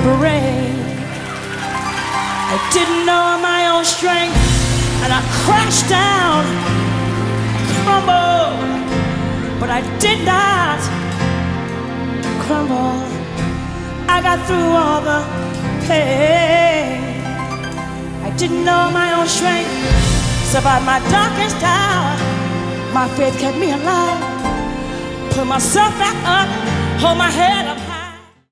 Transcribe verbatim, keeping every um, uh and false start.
break. I didn't know my own strength, and I crashed down, crumbled, but I did not crumble. I got through all the pain. I didn't know my own strength, survived my darkest hour. My faith kept me alive. Pull myself back up, hold my head up